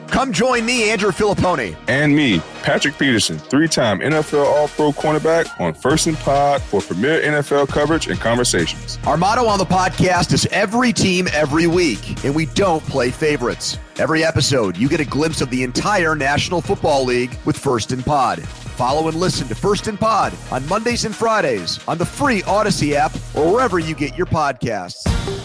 Come join me, Andrew Filipponi. And me, Patrick Peterson, 3-time NFL All-Pro cornerback on First and Pod for premier NFL coverage and conversations. Our motto on the podcast is every team, every week, and we don't play favorites. Every episode, you get a glimpse of the entire National Football League with First and Pod. Follow and listen to First and Pod on Mondays and Fridays on the free Odyssey app or wherever you get your podcasts.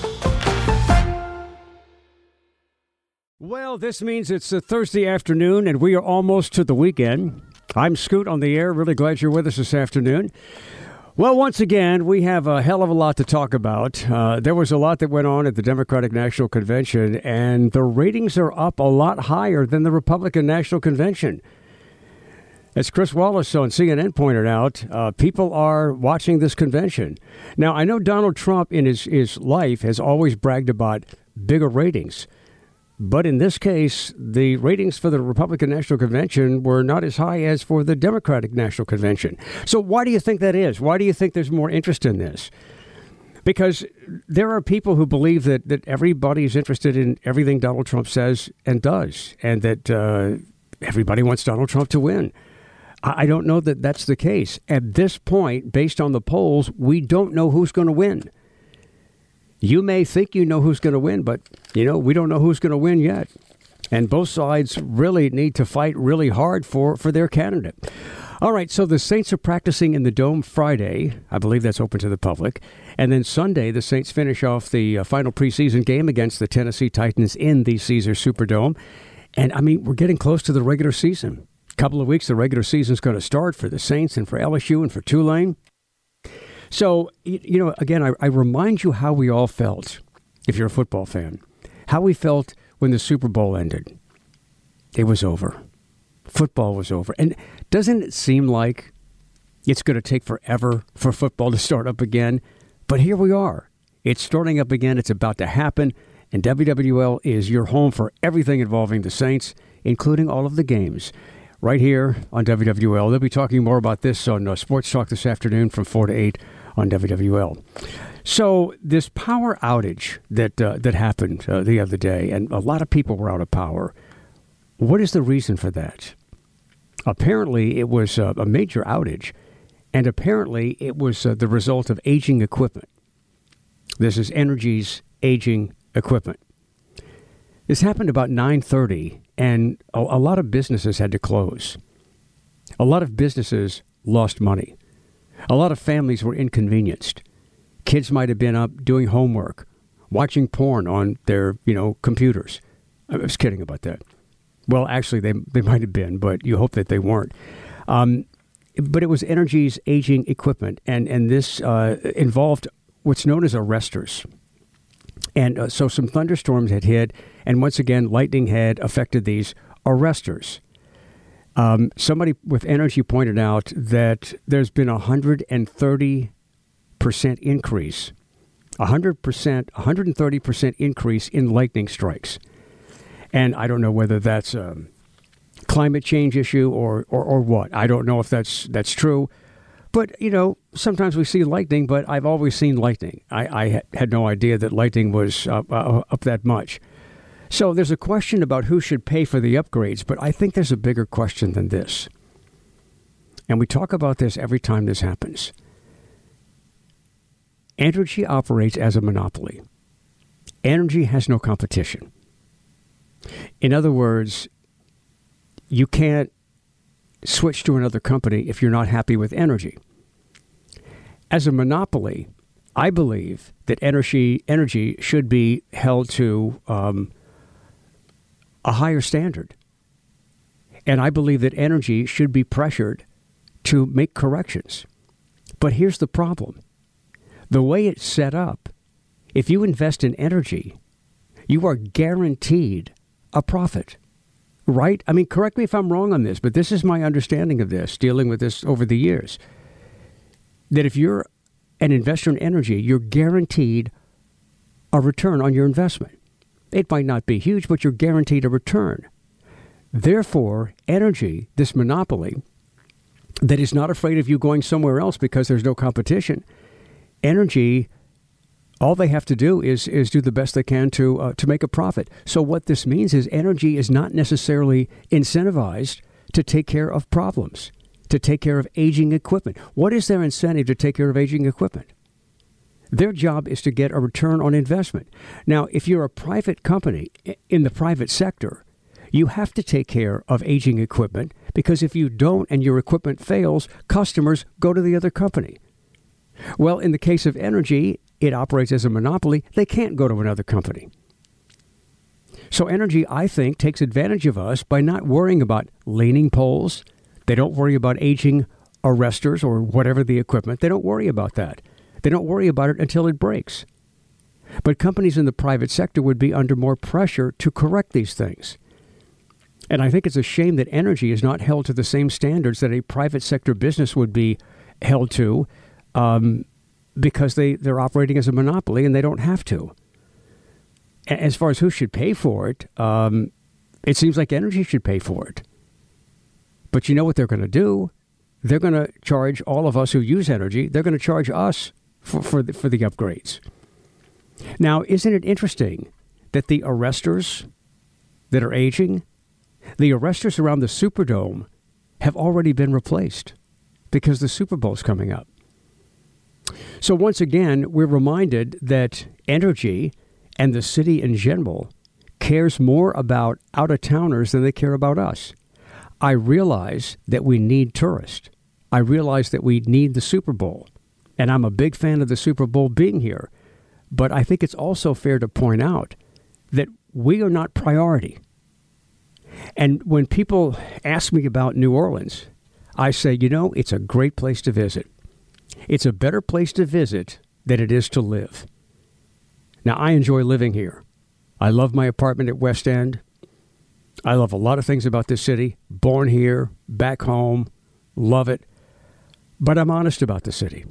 Well, this means it's a Thursday afternoon, and we are almost to the weekend. I'm Scoot on the air. Really glad you're with us this afternoon. Well, once again, we have a hell of a lot to talk about. There was a lot that went on at the Democratic National Convention, and the ratings are up a lot higher than the Republican National Convention. As Chris Wallace on CNN pointed out, people are watching this convention. Now, I know Donald Trump in his life has always bragged about bigger ratings. But in this case, the ratings for the Republican National Convention were not as high as for the Democratic National Convention. So why do you think that is? Why do you think there's more interest in this? Because there are people who believe that everybody's interested in everything Donald Trump says and does, and that everybody wants Donald Trump to win. I don't know that that's the case. At this point, based on the polls, we don't know who's going to win. You may think you know who's going to win, but, we don't know who's going to win yet. And both sides really need to fight really hard for their candidate. All right, so the Saints are practicing in the Dome Friday. I believe that's open to the public. And then Sunday, the Saints finish off the final preseason game against the Tennessee Titans in the Caesars Superdome. And, we're getting close to the regular season. A couple of weeks, the regular season's going to start for the Saints and for LSU and for Tulane. So, again, I remind you how we all felt, if you're a football fan, how we felt when the Super Bowl ended. It was over. Football was over. And doesn't it seem like it's going to take forever for football to start up again? But here we are. It's starting up again. It's about to happen. And WWL is your home for everything involving the Saints, including all of the games. Right here on WWL. They'll be talking more about this on Sports Talk this afternoon from 4 to 8 on WWL. So this power outage that happened the other day, and a lot of people were out of power. What is the reason for that? Apparently, it was a major outage, and apparently it was the result of aging equipment. This is Entergy's aging equipment. This happened about 9:30, and a lot of businesses had to close. A lot of businesses lost money. A lot of families were inconvenienced. Kids might have been up doing homework, watching porn on their, computers. I was kidding about that. Well, actually, they might have been, but you hope that they weren't. But it was Entergy's aging equipment, and this involved what's known as arresters. And so some thunderstorms had hit, and once again, lightning had affected these arresters. Somebody with Entergy pointed out that there's been 130% increase, 130% increase in lightning strikes. And I don't know whether that's a climate change issue or what. I don't know if that's true. But, sometimes we see lightning, but I've always seen lightning. I had no idea that lightning was up that much. So there's a question about who should pay for the upgrades, but I think there's a bigger question than this. And we talk about this every time this happens. Entergy operates as a monopoly. Entergy has no competition. In other words, you can't switch to another company if you're not happy with Entergy. As a monopoly, I believe that Entergy should be held to a higher standard. And I believe that Entergy should be pressured to make corrections. But here's the problem. The way it's set up, if you invest in Entergy, you are guaranteed a profit. Right? Correct me if I'm wrong on this, but this is my understanding of this, dealing with this over the years. That if you're an investor in Entergy, you're guaranteed a return on your investment. It might not be huge, but you're guaranteed a return. Therefore, Entergy, this monopoly, that is not afraid of you going somewhere else because there's no competition, Entergy All they have to do is do the best they can to make a profit. So what this means is Energy is not necessarily incentivized to take care of problems, to take care of aging equipment. What is their incentive to take care of aging equipment? Their job is to get a return on investment. Now, if you're a private company in the private sector, you have to take care of aging equipment, because if you don't and your equipment fails, customers go to the other company. Well, in the case of Energy, it operates as a monopoly. They can't go to another company. So Energy, I think, takes advantage of us by not worrying about leaning poles. They don't worry about aging arresters or whatever the equipment. They don't worry about that. They don't worry about it until it breaks. But companies in the private sector would be under more pressure to correct these things. And I think it's a shame that Energy is not held to the same standards that a private sector business would be held to, because they're operating as a monopoly and they don't have to. As far as who should pay for it, it seems like Energy should pay for it. But you know what they're going to do? They're going to charge all of us who use Energy, they're going to charge us for the upgrades. Now, isn't it interesting that the arresters that are aging, the arresters around the Superdome have already been replaced because the Super Bowl's coming up. So once again, we're reminded that Energy and the city in general cares more about out-of-towners than they care about us. I realize that we need tourists. I realize that we need the Super Bowl. And I'm a big fan of the Super Bowl being here. But I think it's also fair to point out that we are not priority. And when people ask me about New Orleans, I say, it's a great place to visit. It's a better place to visit than it is to live. Now, I enjoy living here. I love my apartment at West End. I love a lot of things about this city. Born here, back home, love it. But I'm honest about the city.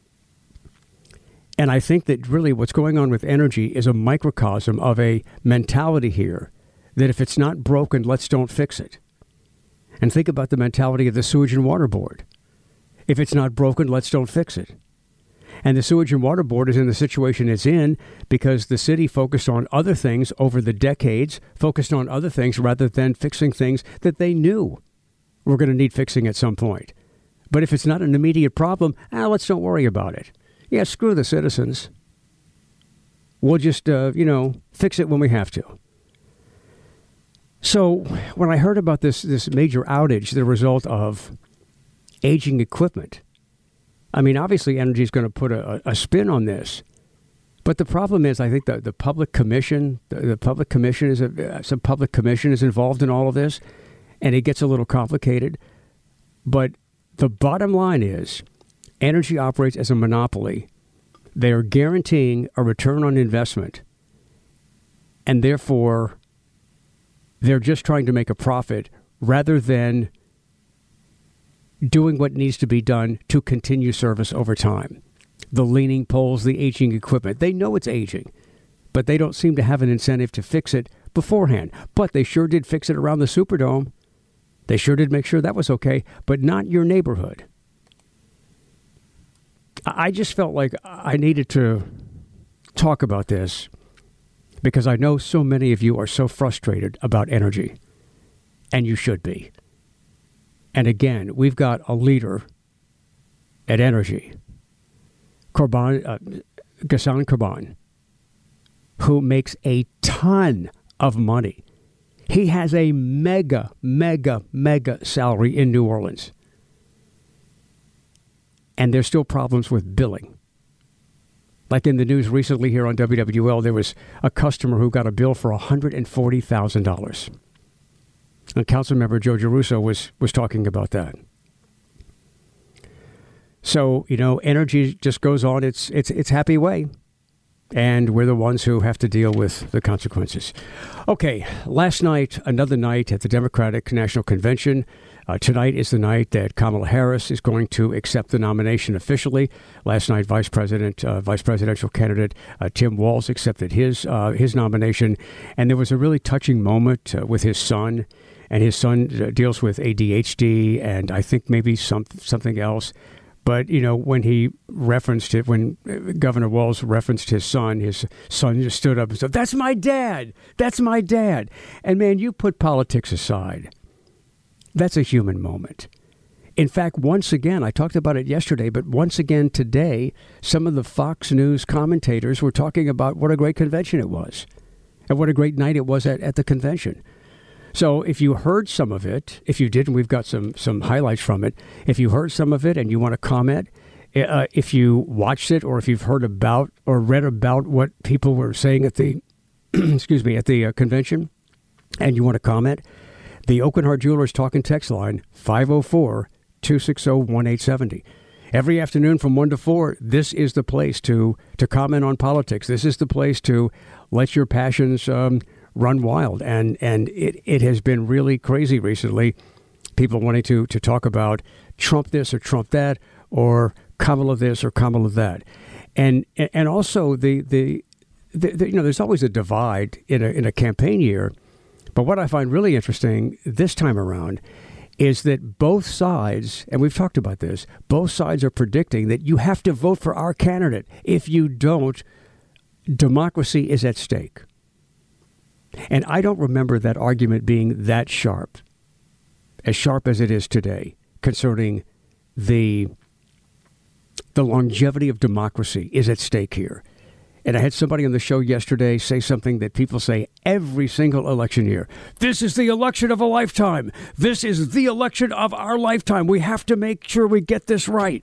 And I think that really what's going on with Energy is a microcosm of a mentality here that if it's not broken, let's don't fix it. And think about the mentality of the Sewage and Water Board. If it's not broken, let's don't fix it. And the Sewage and Water Board is in the situation it's in because the city focused on other things over the decades, focused on other things rather than fixing things that they knew were going to need fixing at some point. But if it's not an immediate problem, let's don't worry about it. Yeah, screw the citizens. We'll just, fix it when we have to. So when I heard about this major outage, the result of aging equipment, I mean, obviously Energy is going to put a spin on this. But the problem is, I think the public commission, some public commission is involved in all of this, and it gets a little complicated. But the bottom line is, Energy operates as a monopoly. They are guaranteeing a return on investment, and therefore they're just trying to make a profit rather than doing what needs to be done to continue service over time. The leaning poles, the aging equipment, they know it's aging, but they don't seem to have an incentive to fix it beforehand. But they sure did fix it around the Superdome. They sure did make sure that was okay, but not your neighborhood. I just felt like I needed to talk about this because I know so many of you are so frustrated about Energy, and you should be. And again, we've got a leader at Energy, Ghassan Korban, who makes a ton of money. He has a mega salary in New Orleans. And there's still problems with billing. Like in the news recently here on WWL, there was a customer who got a bill for $140,000. And Councilmember Joe Giarrusso was talking about that. So, Energy just goes on its happy way. And we're the ones who have to deal with the consequences. Okay, last night, another night at the Democratic National Convention. Tonight is the night that Kamala Harris is going to accept the nomination officially. Last night, vice presidential candidate Tim Walz accepted his nomination. And there was a really touching moment with his son. And his son deals with ADHD and I think maybe something else. But, when he referenced it, when Governor Walz referenced his son just stood up and said, "That's my dad. That's my dad." And, man, you put politics aside. That's a human moment. In fact, once again, I talked about it yesterday, but once again today, some of the Fox News commentators were talking about what a great convention it was and what a great night it was at the convention. So if you heard some of it, if you didn't, we've got some highlights from it. If you heard some of it and you want to comment, if you watched it or if you've heard about or read about what people were saying at the at the convention and you want to comment, the Oakenhart Jewelers Talking Text line, 504-260-1870. Every afternoon from 1 to 4, this is the place to comment on politics. This is the place to let your passions run wild. And it has been really crazy recently. People wanting to talk about Trump this or Trump that, or Kamala this or Kamala that. And also the there's always a divide in a campaign year. But what I find really interesting this time around is that both sides, and we've talked about this, both sides are predicting that you have to vote for our candidate. If you don't, democracy is at stake. And I don't remember that argument being that sharp as it is today, concerning the longevity of democracy is at stake here. And I had somebody on the show yesterday say something that people say every single election year. This is the election of a lifetime. This is the election of our lifetime. We have to make sure we get this right.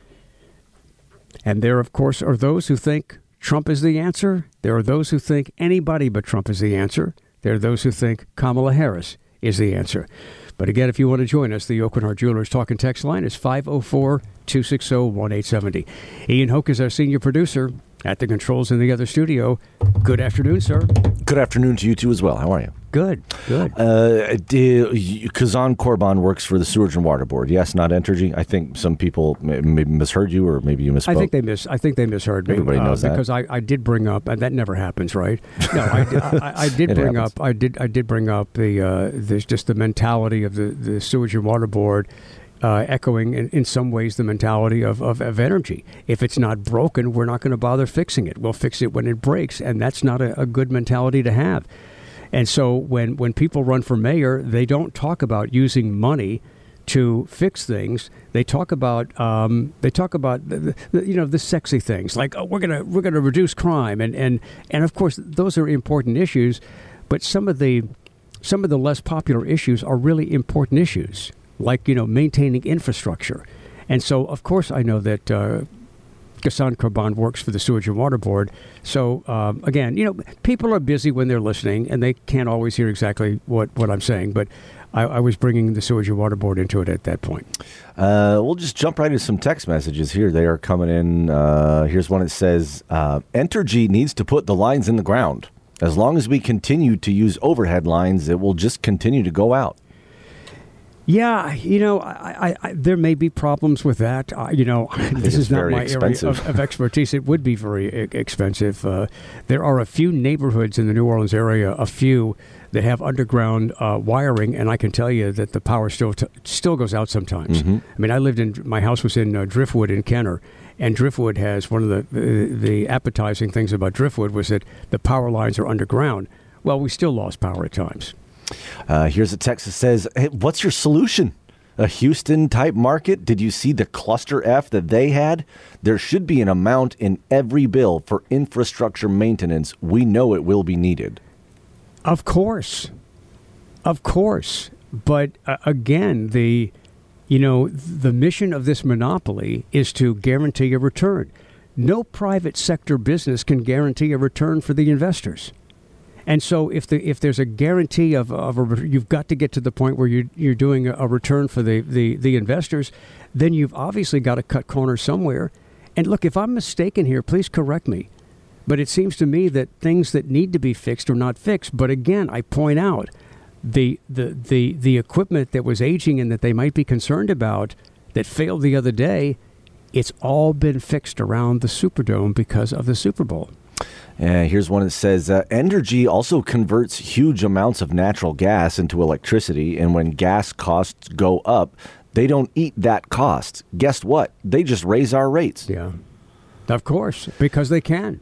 And there, of course, are those who think Trump is the answer. There are those who think anybody but Trump is the answer. There are those who think Kamala Harris is the answer. But again, if you want to join us, the Oakenhart Jewelers Talking Text line is 504-260-1870. Ian Hoke is our senior producer. At the controls in the other studio. Good afternoon, sir. Good afternoon to you, too, as well. How are you? Good. Kazan Korban works for the Sewage and Water Board. Yes, not Entergy. I think some people maybe misheard you, or maybe you misspoke. I think they misheard me. Everybody knows that. Because I did bring up, and that never happens, right? No, I did bring up. I did bring up the mentality of the Sewage and Water Board. Echoing in some ways the mentality of energy. If it's not broken, we're not going to bother fixing it. We'll fix it when it breaks, and that's not a good mentality to have. And so when people run for mayor, they don't talk about using money to fix things. They talk about the sexy things, like, oh, we're gonna reduce crime, and of course those are important issues, but some of the less popular issues are really important issues. Like, maintaining infrastructure. And so, of course, I know that Ghassan Korban works for the Sewage and Water Board. So, again, people are busy when they're listening, and they can't always hear exactly what I'm saying. But I was bringing the Sewage and Water Board into it at that point. We'll just jump right into some text messages here. They are coming in. Here's one that says, Entergy needs to put the lines in the ground. As long as we continue to use overhead lines, it will just continue to go out. Yeah, I there may be problems with that. This is not my area of expertise. It would be very expensive. There are a few neighborhoods in the New Orleans area, that have underground wiring, and I can tell you that the power still goes out sometimes. Mm-hmm. I mean, my house was in Driftwood in Kenner, and Driftwood has one of the appetizing things about Driftwood was that the power lines are underground. Well, we still lost power at times. Here's a text that says, hey, what's your solution? A Houston-type market? Did you see the cluster F that they had? There should be an amount in every bill for infrastructure maintenance. We know it will be needed. Of course. But again, the mission of this monopoly is to guarantee a return. No private sector business can guarantee a return for the investors. And so if there's a guarantee you've got to get to the point where you're doing a return for the investors, then you've obviously got to cut corners somewhere. And look, if I'm mistaken here, please correct me. But it seems to me that things that need to be fixed are not fixed. But again, I point out the equipment that was aging and that they might be concerned about that failed the other day, it's all been fixed around the Superdome because of the Super Bowl. Here's one that says, Entergy also converts huge amounts of natural gas into electricity, and when gas costs go up, They don't eat that cost. Guess what? They just raise our rates. Yeah, of course, because they can.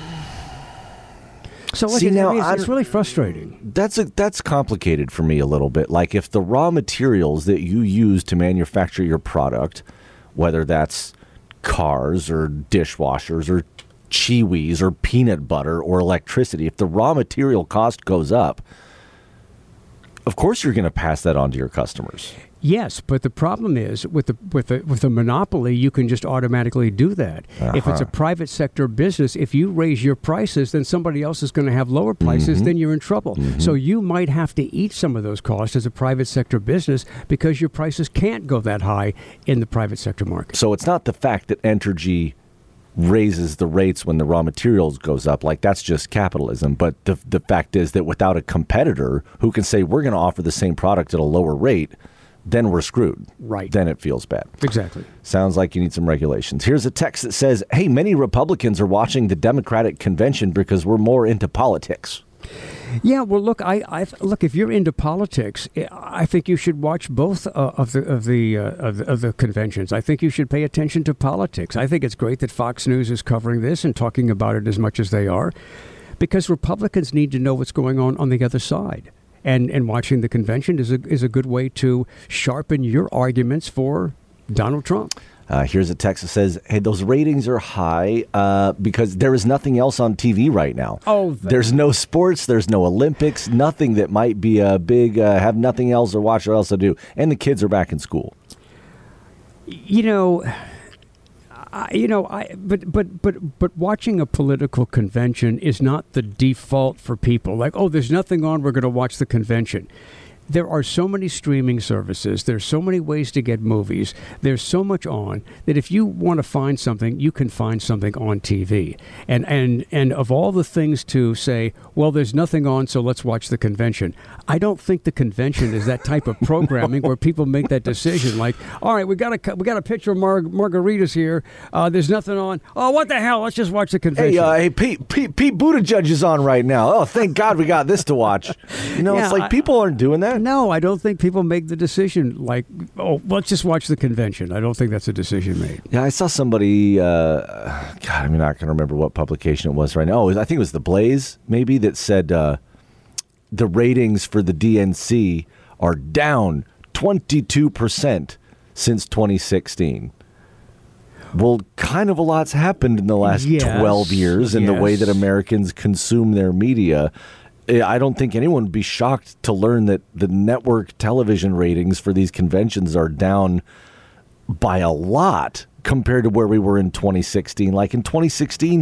So See, now, it's really frustrating. That's complicated for me a little bit. Like if the raw materials that you use to manufacture your product, whether that's cars or dishwashers or Chewies or peanut butter or electricity, if the raw material cost goes up, of course you're going to pass that on to your customers. Yes, but the problem is with a monopoly, you can just automatically do that. If it's a private sector business, if you raise your prices, then somebody else is going to have lower prices, then you're in trouble. So you might have to eat some of those costs as a private sector business because your prices can't go that high in the private sector market. So it's not the fact that Entergy raises the rates when the raw materials goes up, like that's just capitalism. But the fact is that without a competitor who can say we're going to offer the same product at a lower rate, then we're screwed. Right. Then it feels bad. Exactly. Sounds like you need some regulations. Here's a text that says, hey, many Republicans are watching the Democratic convention because we're more into politics. Yeah, well, look, look. If you're into politics, I think you should watch both of the conventions. I think you should pay attention to politics. I think it's great that Fox News is covering this and talking about it as much as they are, because Republicans need to know what's going on the other side. And watching the convention is a good way to sharpen your arguments for Donald Trump. Here's a text that says, hey, those ratings are high because there is nothing else on TV right now. There's no sports, there's no Olympics, nothing that might be a big, have nothing else or watch or else to do. And the kids are back in school. But watching a political convention is not the default for people. Like, there's nothing on, we're going to watch the convention. There are so many streaming services. There's so many ways to get movies. There's so much on that if you want to find something, you can find something on TV. And of all the things to say, well, there's nothing on, so let's watch the convention. I don't think the convention is that type of programming where people make that decision. Like, all right, we got a picture of margaritas here. There's nothing on. Oh, what the hell? Let's just watch the convention. Hey, Pete Buttigieg is on right now. Oh, thank God we got this to watch. It's like people aren't doing that. No, I don't think people make the decision like, let's just watch the convention. I don't think that's a decision made. Yeah, I saw somebody, I'm not going to remember what publication it was right now. I think it was The Blaze, maybe, that said the ratings for the DNC are down 22% since 2016. Well, kind of a lot's happened in the last 12 years in the way that Americans consume their media. I don't think anyone would be shocked to learn that the network television ratings for these conventions are down by a lot compared to where we were in 2016. Like in 2016,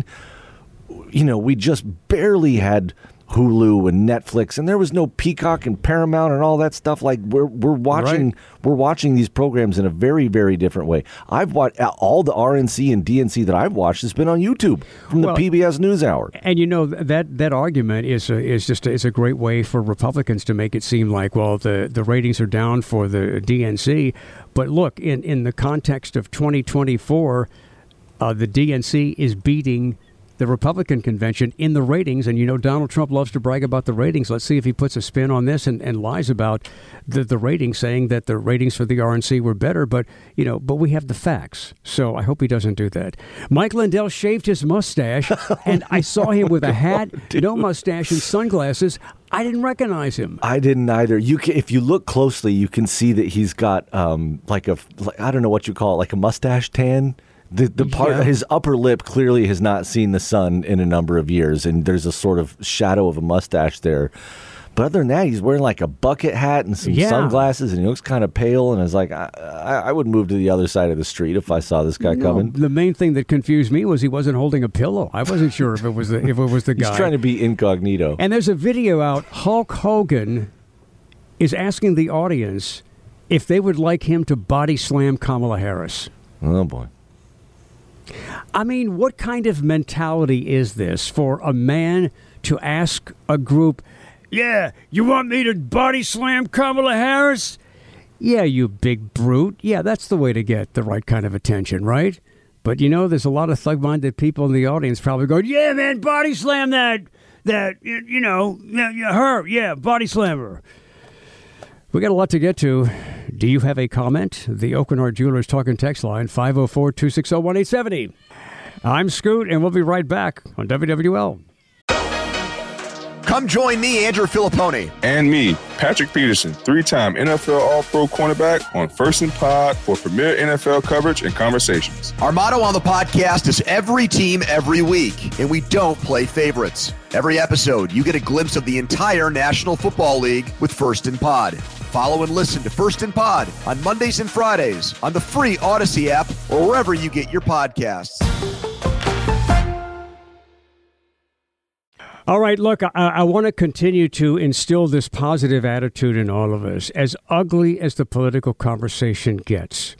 we just barely had Hulu and Netflix, and there was no Peacock and Paramount and all that stuff. Like we're watching these programs in a very, very different way. I've watched all the RNC and DNC that I've watched has been on YouTube from the PBS NewsHour. And that argument is a great way for Republicans to make it seem like, well, the ratings are down for the DNC, but look, in the context of 2024, the DNC is beating the Republican convention in the ratings, and Donald Trump loves to brag about the ratings. Let's see if he puts a spin on this and lies about the ratings, saying that the ratings for the RNC were better, but we have the facts. So I hope he doesn't do that. Mike Lindell shaved his mustache, and I saw him with a hat, no mustache, and sunglasses. I didn't recognize him. I didn't either. If you look closely, you can see that he's got I don't know what you call it, like a mustache tan. The part, his upper lip clearly has not seen the sun in a number of years, and there's a sort of shadow of a mustache there. But other than that, he's wearing like a bucket hat and some sunglasses, and he looks kind of pale. And I was like, I would move to the other side of the street if I saw this guy coming. The main thing that confused me was he wasn't holding a pillow. I wasn't sure if it was the guy. He's trying to be incognito. And there's a video out. Hulk Hogan is asking the audience if they would like him to body slam Kamala Harris. Oh boy. I mean, what kind of mentality is this for a man to ask a group, yeah, you want me to body slam Kamala Harris? Yeah, you big brute. Yeah, that's the way to get the right kind of attention, right? But, there's a lot of thug-minded people in the audience probably going, yeah, man, body slam that, her, yeah, body slam her. We got a lot to get to. Do you have a comment? The Oakenhart Jewelers talk and text line, 504-260-1870. I'm Scoot, and we'll be right back on WWL. Come join me, Andrew Filippone. And me, Patrick Peterson, 3-time NFL All-Pro cornerback on First and Pod for premier NFL coverage and conversations. Our motto on the podcast is every team, every week, and we don't play favorites. Every episode, you get a glimpse of the entire National Football League with First and Pod. Follow and listen to First and Pod on Mondays and Fridays on the free Odyssey app or wherever you get your podcasts. All right, look, I want to continue to instill this positive attitude in all of us. As ugly as the political conversation gets,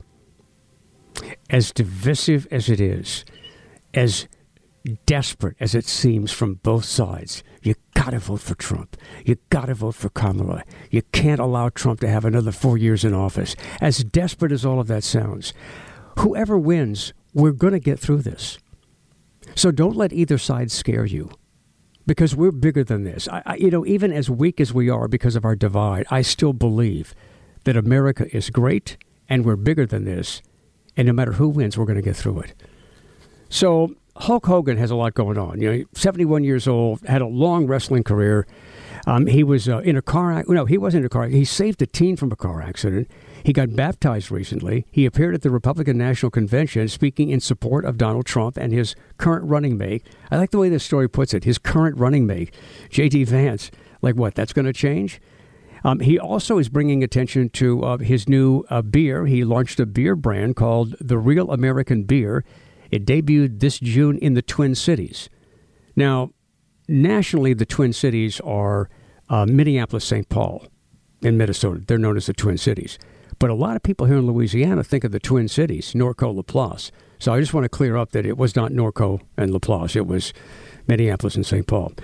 as divisive as it is, as desperate as it seems from both sides, you got to vote for Trump. You got to vote for Kamala. You can't allow Trump to have another 4 years in office. As desperate as all of that sounds, whoever wins, we're going to get through this. So don't let either side scare you. Because we're bigger than this. Even as weak as we are because of our divide, I still believe that America is great and we're bigger than this. And no matter who wins, we're going to get through it. So Hulk Hogan has a lot going on. 71 years old, had a long wrestling career. He was in a car accident. No, he wasn't in a car accident. He saved a teen from a car accident. He got baptized recently. He appeared at the Republican National Convention speaking in support of Donald Trump and his current running mate. I like the way this story puts it. His current running mate, J.D. Vance. Like what? That's going to change? He also is bringing attention to his new beer. He launched a beer brand called The Real American Beer. It debuted this June in the Twin Cities. Now, nationally, the Twin Cities are Minneapolis, St. Paul, in Minnesota. They're known as the Twin Cities. But a lot of people here in Louisiana think of the Twin Cities, Norco, LaPlace. So I just want to clear up that it was not Norco and LaPlace. It was Minneapolis and St. Paul.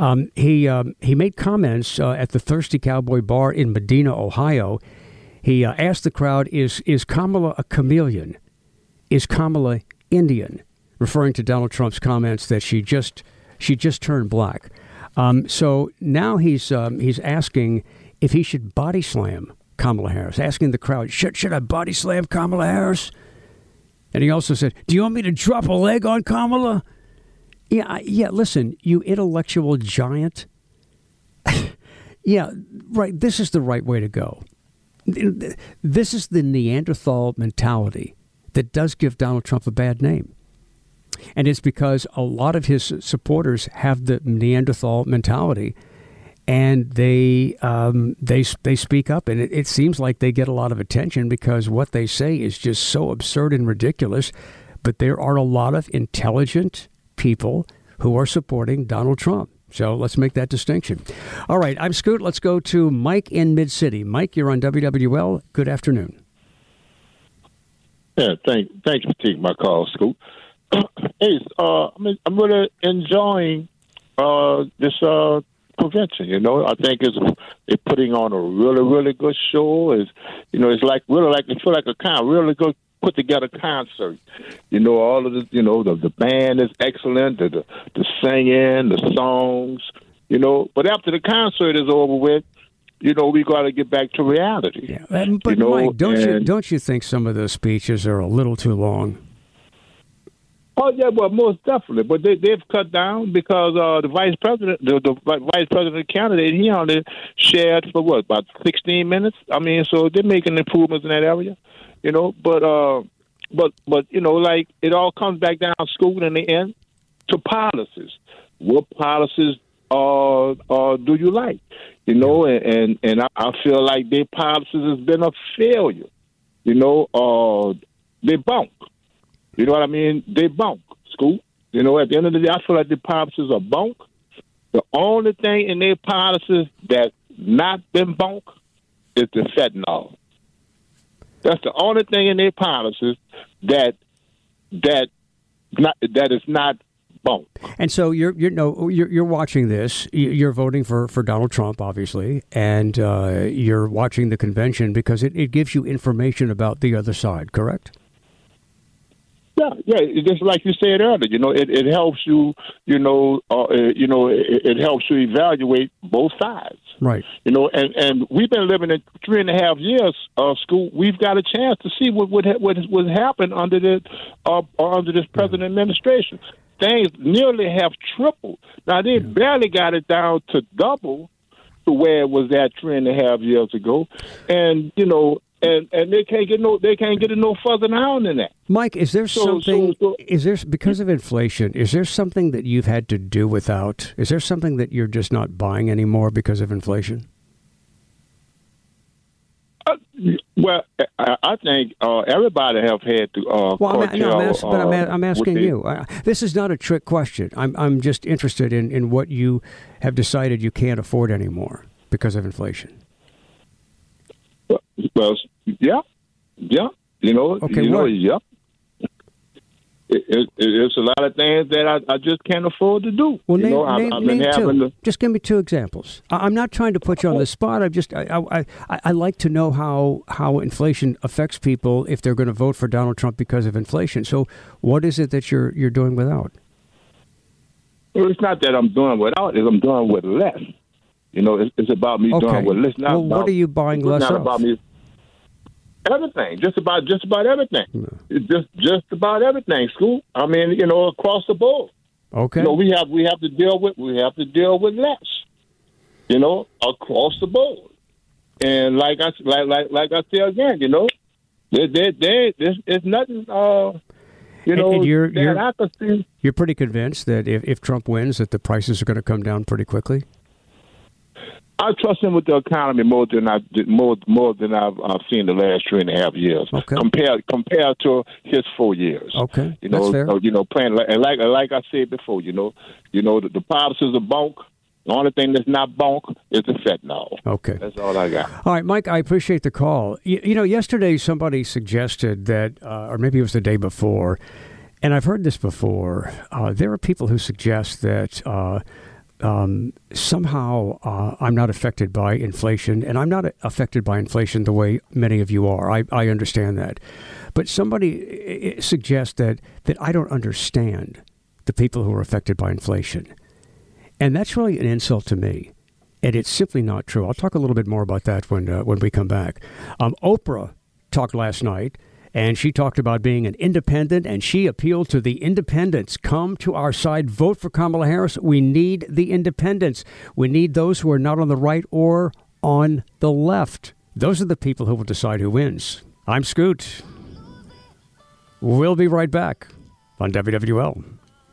He made comments at the Thirsty Cowboy Bar in Medina, Ohio. He asked the crowd, is Kamala a chameleon? Is Kamala Indian? Referring to Donald Trump's comments that she just turned black. So now he's asking if he should body slam Kamala Harris, asking the crowd, should I body slam Kamala Harris? And he also said, do you want me to drop a leg on Kamala? Yeah, listen, you intellectual giant. Yeah, right, this is the right way to go. This is the Neanderthal mentality that does give Donald Trump a bad name. And it's because a lot of his supporters have the Neanderthal mentality, and they speak up, and it seems like they get a lot of attention because what they say is just so absurd and ridiculous. But there are a lot of intelligent people who are supporting Donald Trump. So let's make that distinction. All right, I'm Scoot. Let's go to Mike in Mid-City. Mike, you're on WWL. Good afternoon. Yeah, thanks for taking my call, Scoot. Hey, I'm really enjoying this convention. I think they're putting on a really, really good show. It's like really like it feel like a kind of really good put together concert. All of the band is excellent, the singing, the songs. But after the concert is over with, we got to get back to reality. Yeah, but Mike, don't you think some of those speeches are a little too long? Oh yeah, well, most definitely. But they've cut down because the vice president, the vice president candidate, he only shared for about 16 minutes. I mean, so they're making improvements in that area, But like it all comes back down to school in the end to policies. What policies do you like? And I feel like their policies has been a failure. They bunk. You know what I mean? They bunk, Scoop. At the end of the day, I feel like the policies are bunk. The only thing in their policies that's not been bunk is the fentanyl. That's the only thing in their policies that is not bunk. And so you're watching this. You're voting for Donald Trump, obviously, and you're watching the convention because it gives you information about the other side, correct? Yeah. It's just like you said earlier, it helps you, it helps you evaluate both sides. Right. And we've been living in 3.5 years, Scoot. We've got a chance to see what happened under this present administration. Things nearly have tripled. Now they barely got it down to double to where it was at 3.5 years ago, and And they can't get it no further down than that. Mike, is there because of inflation, is there something that you've had to do without? Is there something that you're just not buying anymore because of inflation? Well, I think everybody have had to. I'm asking you. This is not a trick question. I'm just interested in what you have decided you can't afford anymore because of inflation. Well, yeah. Yeah. It's a lot of things that I just can't afford to do. Well, name two. Just give me two examples. I'm not trying to put you on the spot. I like to know how inflation affects people if they're going to vote for Donald Trump because of inflation. So, what is it that you're doing without? Well, it's not that I'm doing without; it's I'm doing with less. It's about me doing with less. What are you buying less of? It's not about me. Everything, just about everything. No. Just about everything, Scoop. I mean, across the board. Okay. We have to deal with less. Across the board. And like I say again, there's nothing. That I can see. You're pretty convinced that if Trump wins, that the prices are going to come down pretty quickly. I trust him with the economy more than I've seen the last 3.5 years. Okay. Compared to his 4 years. Okay, that's fair. Playing and like I said before, the policies of bonk. The only thing that's not bonk is the fentanyl. Okay, that's all I got. All right, Mike, I appreciate the call. Yesterday somebody suggested that, or maybe it was the day before, and I've heard this before. There are people who suggest that. Somehow I'm not affected by inflation, and I'm not affected by inflation the way many of you are. I understand that. But somebody suggests that I don't understand the people who are affected by inflation. And that's really an insult to me. And it's simply not true. I'll talk a little bit more about that when we come back. Oprah talked last night. And she talked about being an independent, and she appealed to the independents. Come to our side. Vote for Kamala Harris. We need the independents. We need those who are not on the right or on the left. Those are the people who will decide who wins. I'm Scoot. We'll be right back on WWL.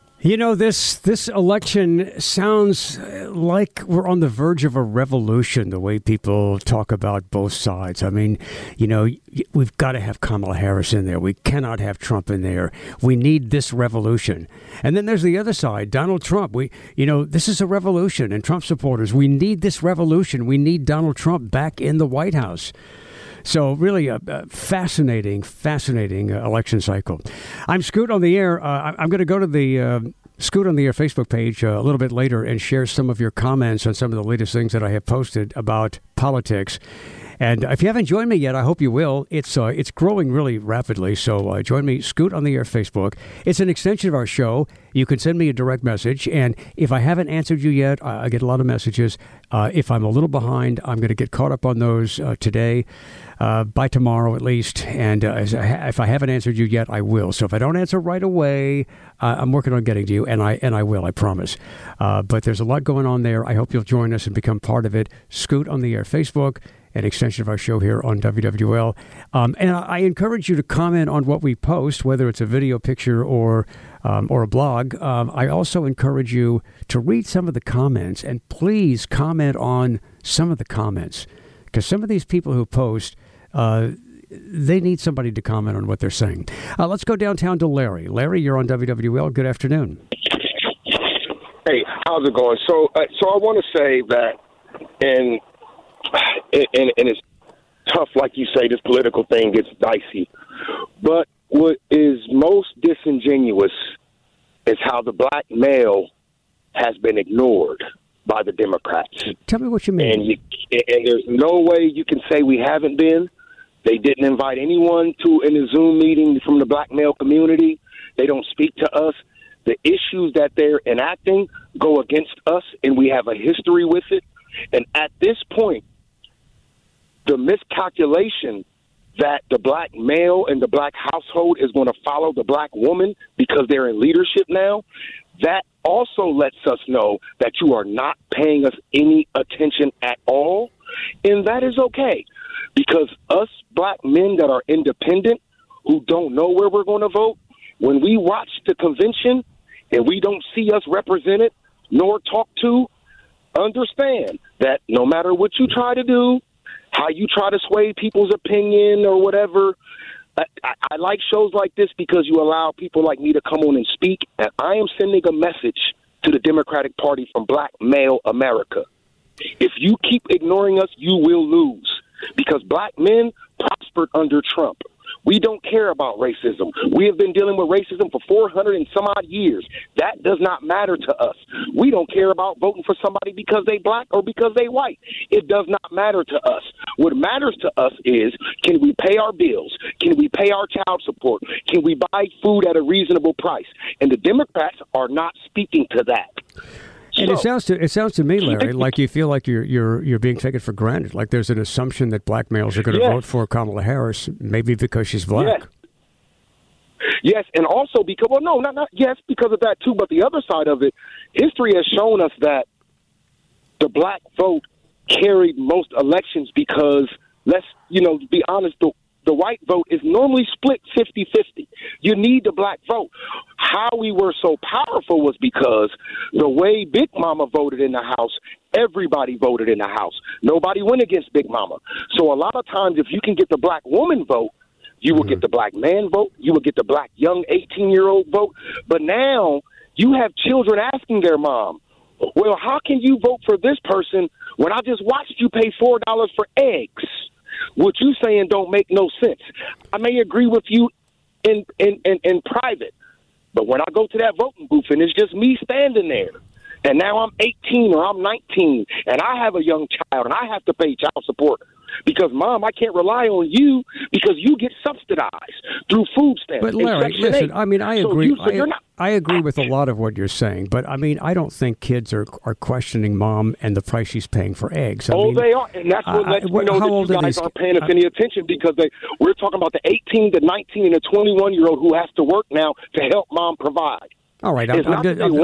This election sounds like we're on the verge of a revolution, the way people talk about both sides. I mean, we've got to have Kamala Harris in there. We cannot have Trump in there. We need this revolution. And then there's the other side, Donald Trump. This is a revolution, and Trump supporters, we need this revolution. We need Donald Trump back in the White House. So really a fascinating election cycle. I'm Scoot on the Air. I'm going to go to the Scoot on the Air Facebook page a little bit later and share some of your comments on some of the latest things that I have posted about politics. And if you haven't joined me yet, I hope you will. It's growing really rapidly, so join me, Scoot on the Air Facebook. It's an extension of our show. You can send me a direct message, and if I haven't answered you yet, I get a lot of messages. If I'm a little behind, I'm going to get caught up on those today, by tomorrow at least. And if I haven't answered you yet, I will. So if I don't answer right away, I'm working on getting to you, and I will, I promise. But there's a lot going on there. I hope you'll join us and become part of it. Scoot on the Air Facebook, an extension of our show here on WWL. And I encourage you to comment on what we post, whether it's a video, picture, or a blog. I also encourage you to read some of the comments, and please comment on some of the comments, because some of these people who post, they need somebody to comment on what they're saying. Let's go downtown to Larry. Larry, you're on WWL. Good afternoon. Hey, how's it going? So I want to say that, and it's tough, like you say, this political thing gets dicey. But what is most disingenuous is how the black male has been ignored by the Democrats. Tell me what you mean. And there's no way you can say we haven't been, They didn't invite anyone in a Zoom meeting from the black male community. They don't speak to us. The issues that they're enacting go against us, and we have a history with it. And at this point, the miscalculation that the black male and the black household is going to follow the black woman because they're in leadership now, that also lets us know that you are not paying us any attention at all. And that is okay, because us black men that are independent, who don't know where we're going to vote, when we watch the convention and we don't see us represented nor talked to, understand that no matter what you try to do, how you try to sway people's opinion or whatever, I like shows like this because you allow people like me to come on and speak, and I am sending a message to the Democratic Party from black male America. If you keep ignoring us, you will lose, because black men prospered under Trump. We don't care about racism. We have been dealing with racism for 400 and some odd years. That does not matter to us. We don't care about voting for somebody because they black or because they white. It does not matter to us. What matters to us is, can we pay our bills? Can we pay our child support? Can we buy food at a reasonable price? And the Democrats are not speaking to that. And it sounds to me, Larry, like you feel like you're being taken for granted. Like there's an assumption that black males are going to vote for Kamala Harris, maybe because she's black. Yes, and also because because of that too. But the other side of it, history has shown us that the black vote carried most elections because, let's be honest, the white vote is normally split 50-50. You need the black vote. How we were so powerful was because the way Big Mama voted in the House, everybody voted in the House. Nobody went against Big Mama. So a lot of times, if you can get the black woman vote, you will get the black man vote. You will get the black young 18-year-old vote. But now you have children asking their mom, well, how can you vote for this person when I just watched you pay $4 for eggs? What you saying don't make no sense. I may agree with you in private, but when I go to that voting booth and it's just me standing there, and now I'm 18 or I'm 19, and I have a young child, and I have to pay child support because, Mom, I can't rely on you because you get subsidized through food stamps. But Larry, listen, I mean, I agree. I agree with a lot of what you're saying, but I mean, I don't think kids are questioning Mom and the price she's paying for eggs. They are, and that's what lets me know that you guys aren't paying us any attention, because we're talking about the 18, the 19, and the 21-year-old who has to work now to help Mom provide. All right, I'm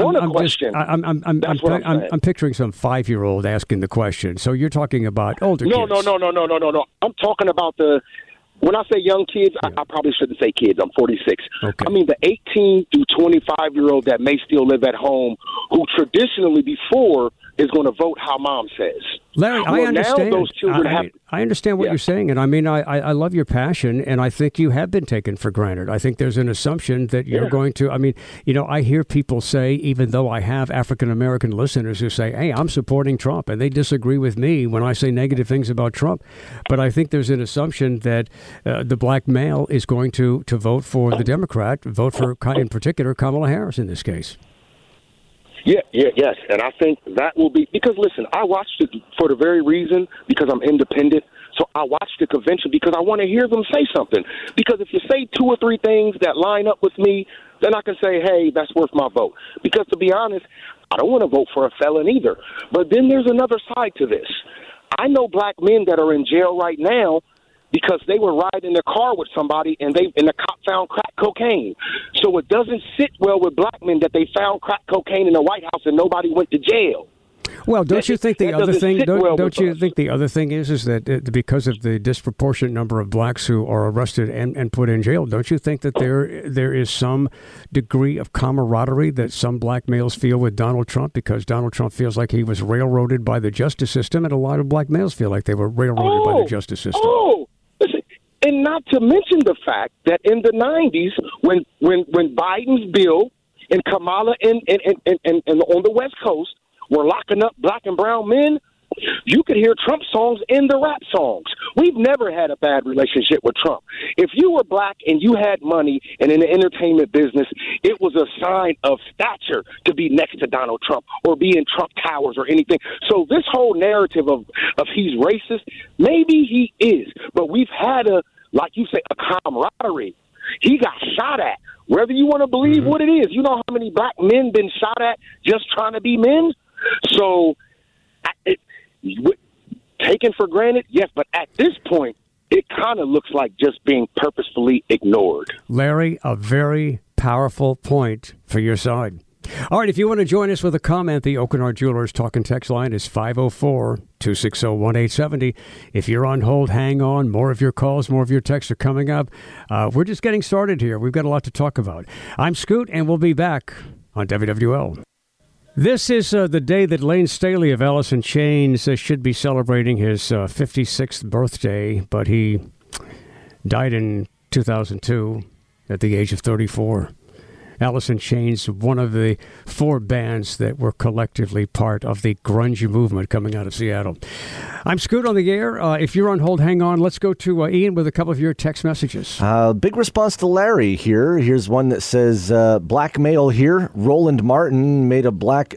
picturing some 5-year-old asking the question. So you're talking about older kids. No. I'm talking about when I say young kids, I probably shouldn't say kids. I'm 46. Okay. I mean the 18 to 25-year-old that may still live at home, who traditionally before is going to vote how Mom says. Larry, I understand. Now those children I understand what you're saying, and I mean, I love your passion, and I think you have been taken for granted. I think there's an assumption that you're going to, I mean, I hear people say, even though I have African-American listeners who say, hey, I'm supporting Trump, and they disagree with me when I say negative things about Trump. But I think there's an assumption that the black male is going to vote for the Democrat, vote for, in particular, Kamala Harris in this case. Yes, and I think that will be, because listen, I watched it for the very reason, because I'm independent. So I watched the convention because I want to hear them say something. Because if you say 2 or 3 things that line up with me, then I can say, hey, that's worth my vote. Because to be honest, I don't want to vote for a felon either. But then there's another side to this. I know black men that are in jail right now because they were riding in their car with somebody and the cop found crack cocaine. So it doesn't sit well with black men that they found crack cocaine in the White House and nobody went to jail. Well, don't you think the other thing? Don't you think the other thing is that because of the disproportionate number of blacks who are arrested and put in jail, don't you think that there is some degree of camaraderie that some black males feel with Donald Trump, because Donald Trump feels like he was railroaded by the justice system, and a lot of black males feel like they were railroaded by the justice system? Listen, and not to mention the fact that in the 90s, when Biden's bill and Kamala and on the West Coast were locking up black and brown men, You could hear Trump songs in the rap songs. We've never had a bad relationship with Trump. If you were black and you had money and in the entertainment business, it was a sign of stature to be next to Donald Trump or be in Trump Towers or anything. So this whole narrative of he's racist, maybe he is, but we've had like you say, a camaraderie. He got shot at. Whether you want to believe what it is, you know how many black men been shot at just trying to be men? So, taken for granted, yes, but at this point, it kind of looks like just being purposefully ignored. Larry, a very powerful point for your side. All right, if you want to join us with a comment, the Oakenard Jewelers talk and text line is 504-260-1870. If you're on hold, hang on. More of your calls, more of your texts are coming up. We're just getting started here. We've got a lot to talk about. I'm Scoot, and we'll be back on WWL. This is the day that Lane Staley of Alice in Chains should be celebrating his 56th birthday, but he died in 2002 at the age of 34. Alice in Chains, one of the 4 bands that were collectively part of the grunge movement coming out of Seattle. I'm Scoot on the air. If you're on hold, hang on. Let's go to Ian with a couple of your text messages. Big response to Larry here. Here's one that says, black male here. Roland Martin, a black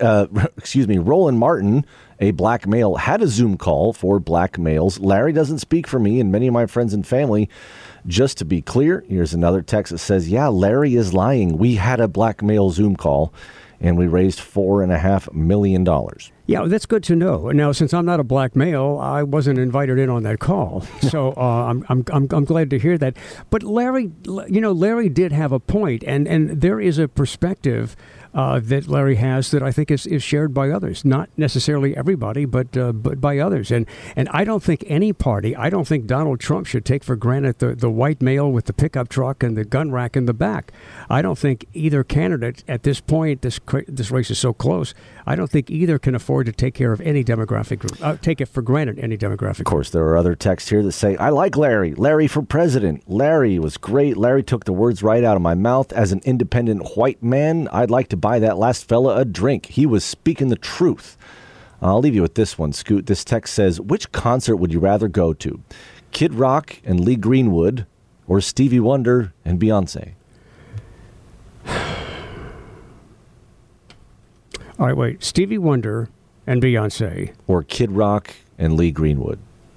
male, had a Zoom call for black males. Larry doesn't speak for me and many of my friends and family. Just to be clear, here's another text that says, yeah, Larry is lying. We had a black male Zoom call, and we raised $4.5 million. Yeah, that's good to know. Now, since I'm not a black male, I wasn't invited in on that call, so I'm glad to hear that. But Larry did have a point, and there is a perspective that Larry has that I think is shared by others, not necessarily everybody, but by others. And I don't think any party, I don't think Donald Trump should take for granted the white male with the pickup truck and the gun rack in the back. I don't think either candidate at this point, this race is so close, I don't think either can afford to take care of any demographic group, take it for granted any demographic group. Of course, there are other texts here that say, I like Larry. Larry for president. Larry was great. Larry took the words right out of my mouth. As an independent white man, I'd like to buy that last fella a drink. He was speaking the truth. I'll leave you with this one, Scoot. This text says, which concert would you rather go to? Kid Rock and Lee Greenwood or Stevie Wonder and Beyonce? All right, wait. Stevie Wonder and Beyonce. Or Kid Rock and Lee Greenwood.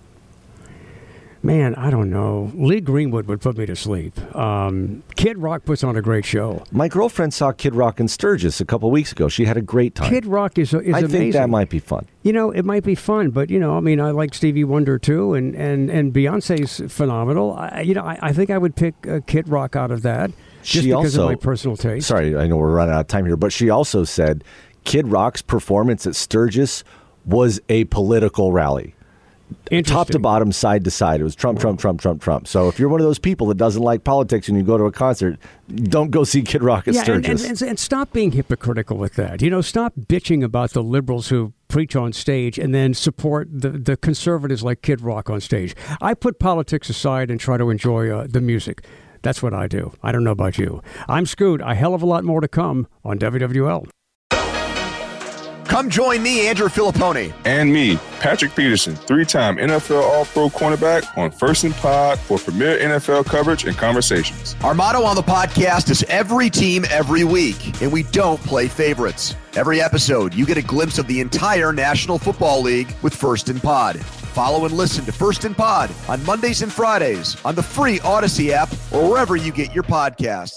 Man, I don't know. Lee Greenwood would put me to sleep. Kid Rock puts on a great show. My girlfriend saw Kid Rock in Sturgis a couple weeks ago. She had a great time. Kid Rock is amazing. I think that might be fun. It might be fun, but, I like Stevie Wonder, too, and Beyonce's phenomenal. I think I would pick Kid Rock out of that just because of my personal taste. Sorry, I know we're running out of time here, but she also said Kid Rock's performance at Sturgis was a political rally. Top to bottom, side to side. It was Trump, Trump, Trump, Trump, Trump. So if you're one of those people that doesn't like politics and you go to a concert, don't go see Kid Rock at Sturgis. And stop being hypocritical with that. Stop bitching about the liberals who preach on stage and then support the conservatives like Kid Rock on stage. I put politics aside and try to enjoy the music. That's what I do. I don't know about you. I'm Scoot. A hell of a lot more to come on WWL. Come join me, Andrew Filippone. And me, Patrick Peterson, 3-time NFL All-Pro cornerback on First and Pod for premier NFL coverage and conversations. Our motto on the podcast is every team, every week, and we don't play favorites. Every episode, you get a glimpse of the entire National Football League with First and Pod. Follow and listen to First and Pod on Mondays and Fridays on the free Odyssey app or wherever you get your podcasts.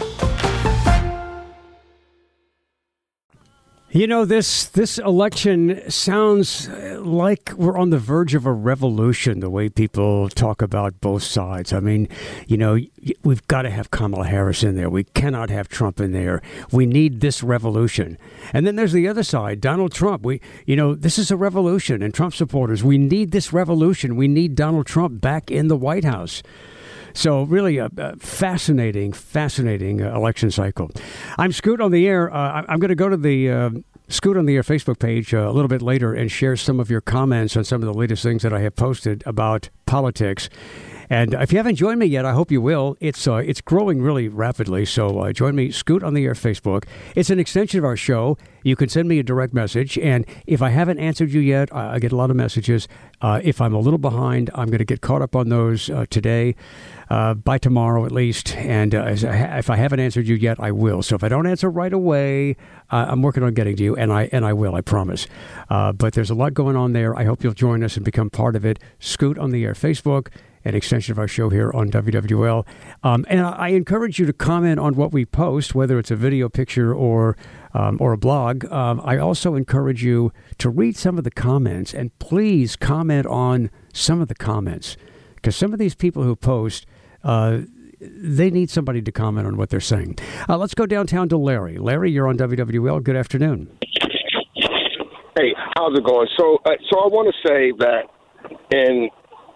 This election sounds like we're on the verge of a revolution, the way people talk about both sides. I mean, we've got to have Kamala Harris in there. We cannot have Trump in there. We need this revolution. And then there's the other side, Donald Trump. This is a revolution, and Trump supporters, we need this revolution. We need Donald Trump back in the White House. So really a fascinating election cycle. I'm Scoot on the air. I'm going to go to the Scoot on the Air Facebook page a little bit later and share some of your comments on some of the latest things that I have posted about politics. And if you haven't joined me yet, I hope you will. It's growing really rapidly. So join me, Scoot on the Air Facebook. It's an extension of our show. you can send me a direct message. And if I haven't answered you yet, I get a lot of messages. If I'm a little behind, I'm going to get caught up on those today, by tomorrow at least. And if I haven't answered you yet, I will. So if I don't answer right away, I'm working on getting to you, and I will, I promise. But there's a lot going on there. I hope you'll join us and become part of it. Scoot on the Air Facebook, an extension of our show here on WWL. And I encourage you to comment on what we post, whether it's a video, picture, or a blog. I also encourage you to read some of the comments, and please comment on some of the comments, because some of these people who post, they need somebody to comment on what they're saying. Let's go downtown to Larry. Larry, you're on WWL. Good afternoon. Hey, how's it going? So I want to say that, and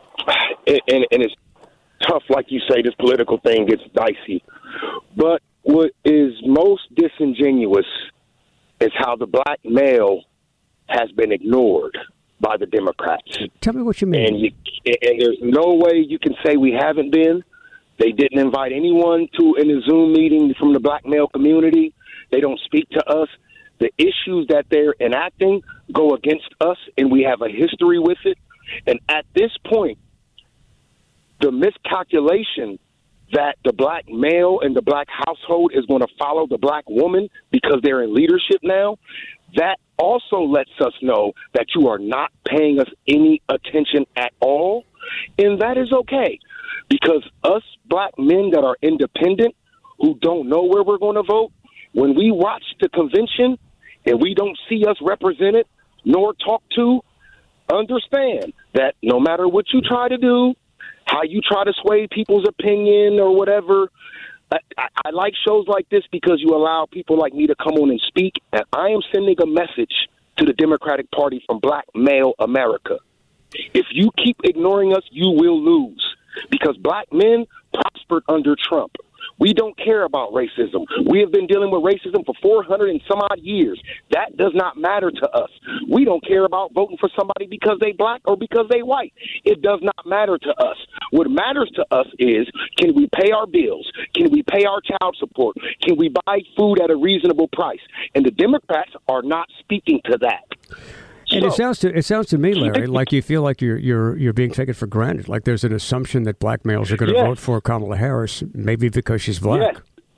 it's tough, like you say, this political thing gets dicey. But what is most disingenuous is how the black male has been ignored by the Democrats. Tell me what you mean. And there's no way you can say we haven't been. They didn't invite anyone in a Zoom meeting from the black male community. They don't speak to us. The issues that they're enacting go against us, and we have a history with it. And at this point, the miscalculation that the black male and the black household is going to follow the black woman because they're in leadership now, that also lets us know that you are not paying us any attention at all. And that is okay, because us black men that are independent, who don't know where we're going to vote, when we watch the convention and we don't see us represented nor talked to, understand that no matter what you try to do, how you try to sway people's opinion or whatever, I like shows like this because you allow people like me to come on and speak, and I am sending a message to the Democratic Party from black male America. If you keep ignoring us, you will lose, because black men prospered under Trump. We don't care about racism. We have been dealing with racism for 400 and some odd years. That does not matter to us. We don't care about voting for somebody because they black or because they white. It does not matter to us. What matters to us is, can we pay our bills? Can we pay our child support? Can we buy food at a reasonable price? And the Democrats are not speaking to that. And it sounds to me, Larry, like you feel like you're being taken for granted. Like there's an assumption that black males are going to vote for Kamala Harris, maybe because she's black.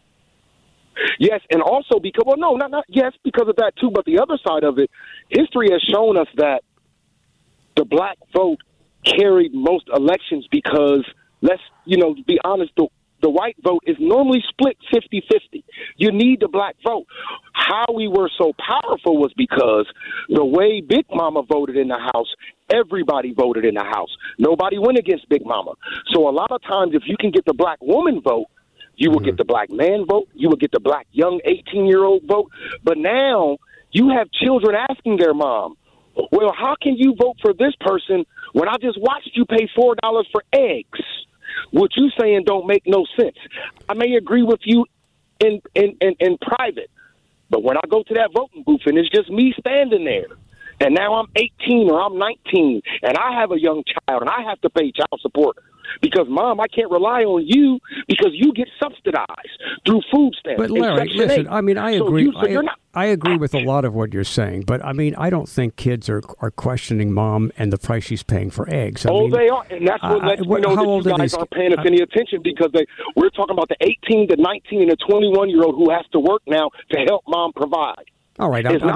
Yes, and also because, well, no, not yes, because of that too. But the other side of it, history has shown us that the black vote carried most elections because, let's be honest, the white vote is normally split 50-50. You need the black vote. How we were so powerful was because the way Big Mama voted in the House, everybody voted in the House. Nobody went against Big Mama. So a lot of times, if you can get the black woman vote, you will get the black man vote. You will get the black young 18-year-old vote. But now you have children asking their mom, well, how can you vote for this person when I just watched you pay $4 for eggs? What you saying don't make no sense. I may agree with you in private, but when I go to that voting booth and it's just me standing there, and now I'm 18 or I'm 19, and I have a young child, and I have to pay child support because, Mom, I can't rely on you because you get subsidized through food stamps. But Larry, listen, I mean, I agree. I agree with a lot of what you're saying, but I mean, I don't think kids are questioning Mom and the price she's paying for eggs. They are, and that's what lets me know that you guys aren't paying us any attention, because we're talking about the 18, the 19, and the 21-year-old who has to work now to help Mom provide. All right, I'm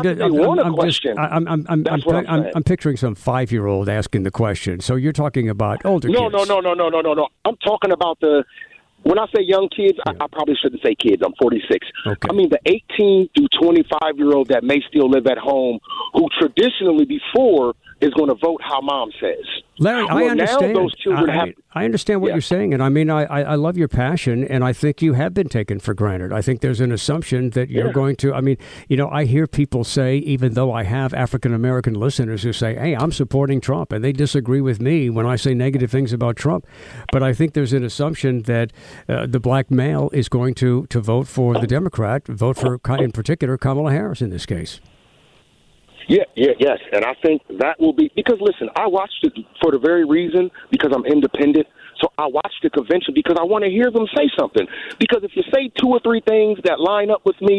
picturing some 5-year-old asking the question. So you're talking about older kids. No. I'm talking about when I say young kids, I probably shouldn't say kids. I'm 46. Okay. I mean the 18 through 25-year-old that may still live at home, who traditionally before is going to vote how Mom says. Larry, I understand. Now those children I understand what you're saying, and I mean, I love your passion, and I think you have been taken for granted. I think there's an assumption that you're going to, I mean, I hear people say, even though I have African-American listeners who say, hey, I'm supporting Trump, and they disagree with me when I say negative things about Trump. But I think there's an assumption that the black male is going to vote for the Democrat, vote for, in particular, Kamala Harris in this case. Yes, and I think that will be, because listen, I watched it for the very reason, because I'm independent, so I watched the convention because I want to hear them say something, because if you say 2 or 3 things that line up with me,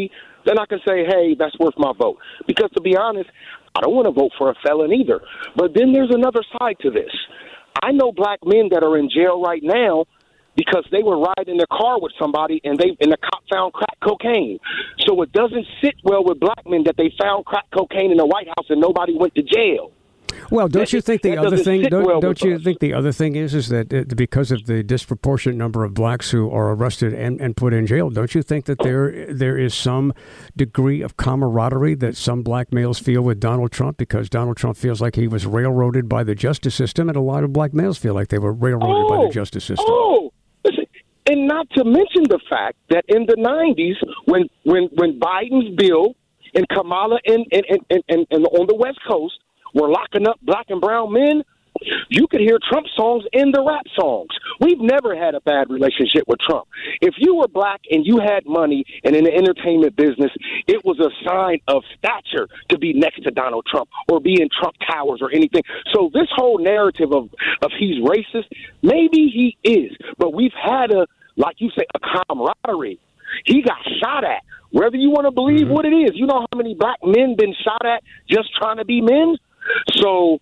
then I can say, hey, that's worth my vote. Because to be honest, I don't want to vote for a felon either. But then there's another side to this. I know black men that are in jail right now because they were riding in their car with somebody and the cop found crack cocaine. So it doesn't sit well with black men that they found crack cocaine in the White House and nobody went to jail. Well, don't you think the other thing? Don't you think the other thing is that because of the disproportionate number of blacks who are arrested and put in jail, don't you think that there is some degree of camaraderie that some black males feel with Donald Trump because Donald Trump feels like he was railroaded by the justice system, and a lot of black males feel like they were railroaded by the justice system. Listen, and not to mention the fact that in the 90s, when Biden's bill and Kamala and on the West Coast were locking up black and brown men, you could hear Trump songs in the rap songs. We've never had a bad relationship with Trump. If you were black and you had money and in the entertainment business, it was a sign of stature to be next to Donald Trump or be in Trump Towers or anything. So this whole narrative of he's racist, maybe he is, but we've had like you say, a camaraderie. He got shot at. Whether you want to believe what it is, you know how many black men been shot at just trying to be men? So,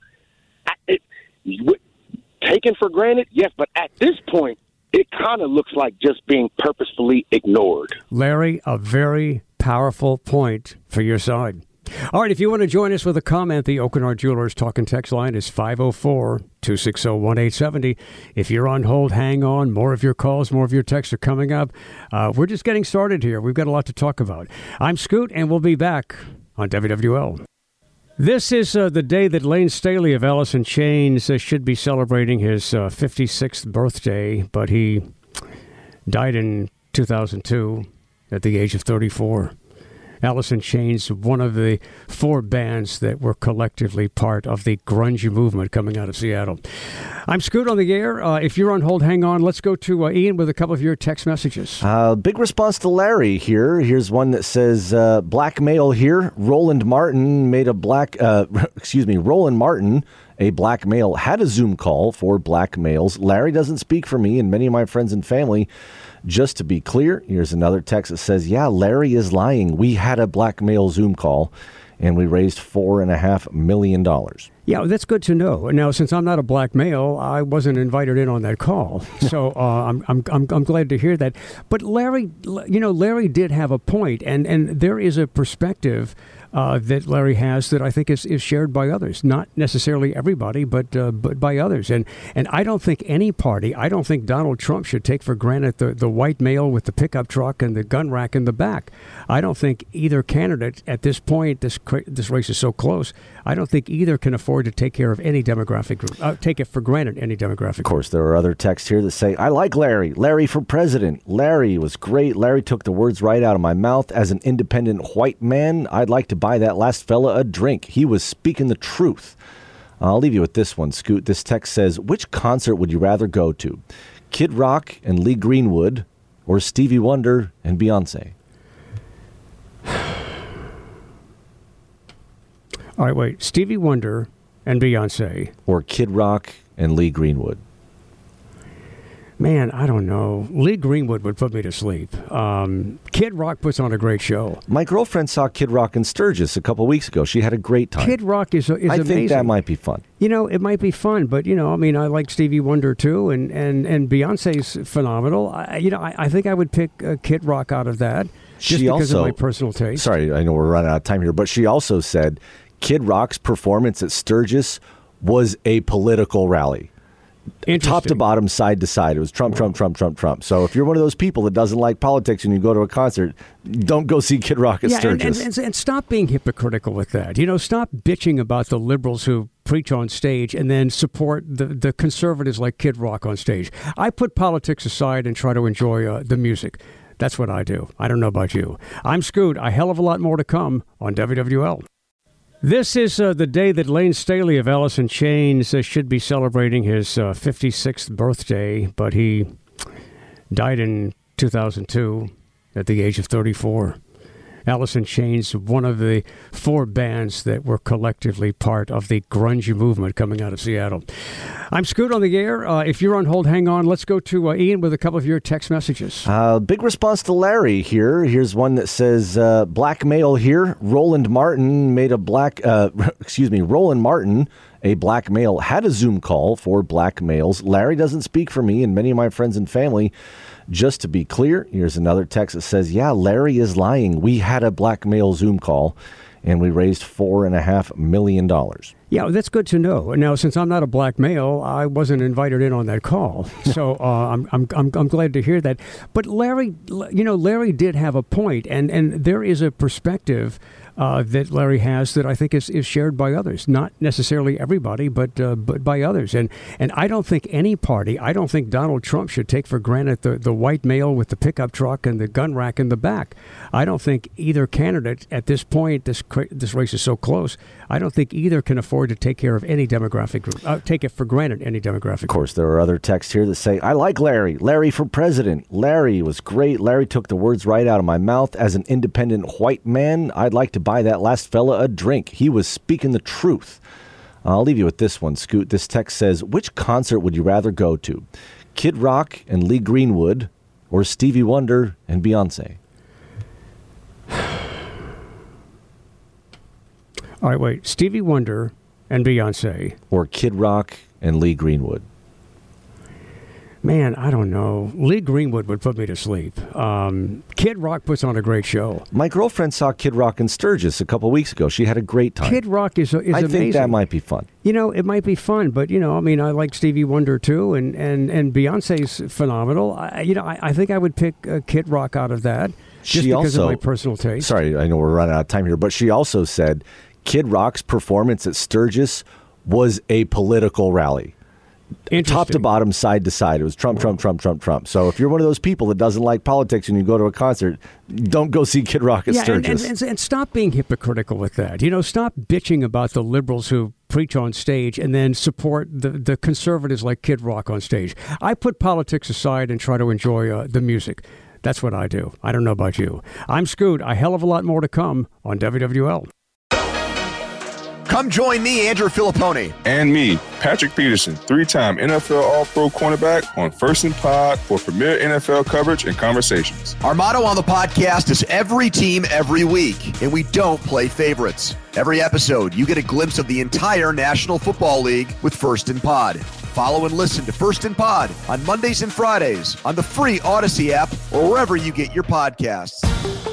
taken for granted, yes, but at this point, it kind of looks like just being purposefully ignored. Larry, a very powerful point for your side. All right, if you want to join us with a comment, the Oakenard Jewelers talk and text line is 504-260-1870. If you're on hold, hang on. More of your calls, more of your texts are coming up. We're just getting started here. We've got a lot to talk about. I'm Scoot, and we'll be back on WWL. This is the day that Lane Staley of Alice in Chains should be celebrating his 56th birthday, but he died in 2002 at the age of 34. Alice in Chains, one of the four bands that were collectively part of the grunge movement coming out of Seattle. I'm Scoot on the air. If you're on hold, hang on. Let's go to Ian with a couple of your text messages. Big response to Larry here. Here's one that says, black male here. Roland Martin, a black male, had a Zoom call for black males. Larry doesn't speak for me and many of my friends and family. Just to be clear, here's another text that says, yeah, Larry is lying. We had a black male Zoom call, and we raised $4.5 million. Yeah, that's good to know. Now, since I'm not a black male, I wasn't invited in on that call, so I'm glad to hear that. But Larry, Larry did have a point, and there is a perspective that Larry has that I think is shared by others, not necessarily everybody, but by others. And I don't think any party, I don't think Donald Trump should take for granted the white male with the pickup truck and the gun rack in the back. I don't think either candidate at this point, this race is so close, I don't think either can afford to take care of any demographic group, take it for granted any demographic group. Of course, there are other texts here that say, I like Larry. Larry for president. Larry was great. Larry took the words right out of my mouth. As an independent white man, I'd like to buy that last fella a drink. He was speaking the truth. I'll leave you with this one, Scoot. This text says, which concert would you rather go to? Kid Rock and Lee Greenwood or Stevie Wonder and Beyonce? All right, wait. Stevie Wonder and Beyonce. Or Kid Rock and Lee Greenwood. Man, I don't know. Lee Greenwood would put me to sleep. Kid Rock puts on a great show. My girlfriend saw Kid Rock in Sturgis a couple weeks ago. She had a great time. Kid Rock is amazing. I think that might be fun. It might be fun, but, I like Stevie Wonder, too, and Beyonce's phenomenal. I think I would pick Kid Rock out of that just because of my personal taste. Sorry, I know we're running out of time here, but she also said Kid Rock's performance at Sturgis was a political rally. Top to bottom, side to side. It was Trump, Trump, Trump, Trump, Trump. So if you're one of those people that doesn't like politics and you go to a concert, don't go see Kid Rock at Sturgis. And stop being hypocritical with that. Stop bitching about the liberals who preach on stage and then support the conservatives like Kid Rock on stage. I put politics aside and try to enjoy the music. That's what I do. I don't know about you. I'm Scoot. A hell of a lot more to come on WWL. This is the day that Lane Staley of Alice in Chains should be celebrating his 56th birthday, but he died in 2002 at the age of 34. Alice in Chains, one of the 4 bands that were collectively part of the grunge movement coming out of Seattle. I'm Scoot on the air. If you're on hold, hang on. Let's go to Ian with a couple of your text messages. Big response to Larry here. Here's one that says, blackmail here. Roland Martin, a black male, had a Zoom call for black males. Larry doesn't speak for me and many of my friends and family. Just to be clear, here's another text that says, yeah, Larry is lying. We had a black male Zoom call and we raised $4.5 million. Yeah, that's good to know. Now, since I'm not a black male, I wasn't invited in on that call, so I'm glad to hear that. But Larry did have a point, and there is a perspective that Larry has that I think is shared by others, not necessarily everybody, but by others. And I don't think any party, I don't think Donald Trump should take for granted the white male with the pickup truck and the gun rack in the back. I don't think either candidate at this point, this race is so close, I don't think either can afford to take care of any demographic group, take it for granted any demographic group. Of course, there are other texts here that say, I like Larry. Larry for president. Larry was great. Larry took the words right out of my mouth. As an independent white man, I'd like to buy that last fella a drink. He was speaking the truth. I'll leave you with this one, Scoot. This text says, which concert would you rather go to? Kid Rock and Lee Greenwood or Stevie Wonder and Beyonce? All right, wait. Stevie Wonder and Beyonce. Or Kid Rock and Lee Greenwood. Man, I don't know. Lee Greenwood would put me to sleep. Kid Rock puts on a great show. My girlfriend saw Kid Rock in Sturgis a couple weeks ago. She had a great time. Kid Rock is amazing. I think that might be fun. It might be fun, but, I like Stevie Wonder, too, and Beyonce's phenomenal. I think I would pick Kid Rock out of that just because of my personal taste. Sorry, I know we're running out of time here, but she also said Kid Rock's performance at Sturgis was a political rally. Top to bottom, side to side. It was Trump, Trump, Trump, Trump, Trump. So if you're one of those people that doesn't like politics and you go to a concert, don't go see Kid Rock at Sturgis. And stop being hypocritical with that. Stop bitching about the liberals who preach on stage and then support the conservatives like Kid Rock on stage. I put politics aside and try to enjoy the music. That's what I do. I don't know about you. I'm Scoot. A hell of a lot more to come on WWL. Come join me, Andrew Filippone. And me, Patrick Peterson, 3-time NFL All-Pro cornerback on First and Pod for premier NFL coverage and conversations. Our motto on the podcast is every team, every week, and we don't play favorites. Every episode, you get a glimpse of the entire National Football League with First and Pod. Follow and listen to First and Pod on Mondays and Fridays on the free Odyssey app or wherever you get your podcasts.